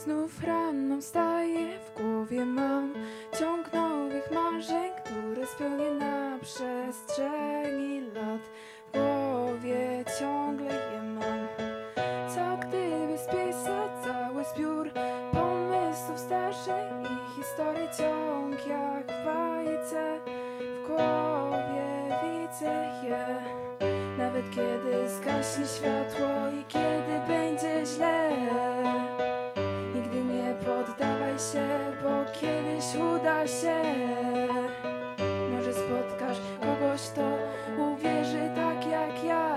Znów rano wstaję, w głowie mam ciąg nowych marzeń, które spełnię na przestrzeni lat. W głowie ciągle je mam. Co gdyby spisać cały zbiór pomysłów starszych i historii, ciąg jak w bajce. W głowie widzę je, nawet kiedy zgaśnie światło i kiedy będzie źle. Nigdy nie poddawaj się, bo kiedyś uda się. Może spotkasz kogoś, kto uwierzy tak jak ja.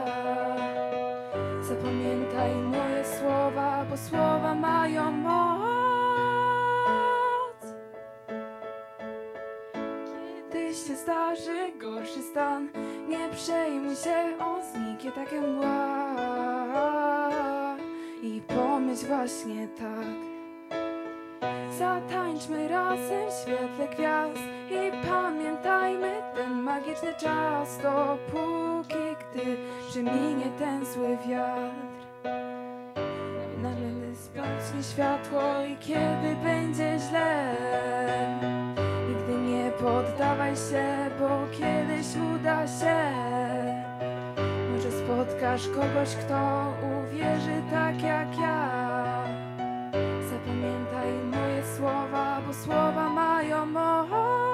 Zapamiętaj moje słowa, bo słowa mają moc. Kiedy się zdarzy gorszy stan, nie przejmuj się, on zniknie tak jak mgła. I pomyśl właśnie tak. Zatańczmy razem w świetle gwiazd i pamiętajmy ten magiczny czas, dopóki gdy przeminie ten zły wiatr. Nagle zgaśnie światło i kiedy będzie źle. Nigdy nie poddawaj się, bo kiedyś uda się. Może spotkasz kogoś, kto uwierzy tak jak ja. Zapamiętaj moje słowa, bo słowa mają moc.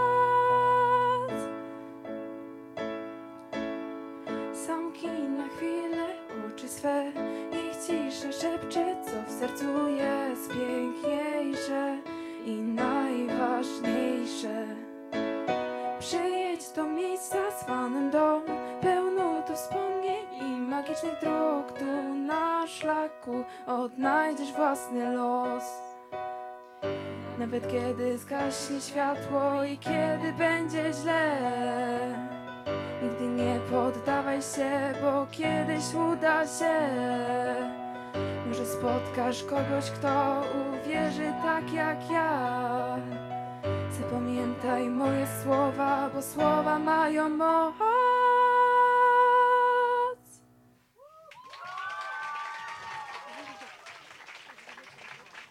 Zamknij na chwilę oczy swe, niech cisza szepcze, co w sercu jest piękniejsze i najważniejsze. Przyjedź do miejsca zwanym dom, pełno tu wspomnień i magicznych dróg. Tu na szlaku odnajdziesz własny los. Nawet kiedy zgaśnie światło i kiedy będzie źle. Nigdy nie poddawaj się, bo kiedyś uda się. Może spotkasz kogoś, kto uwierzy tak jak ja. Zapamiętaj moje słowa, bo słowa mają moc.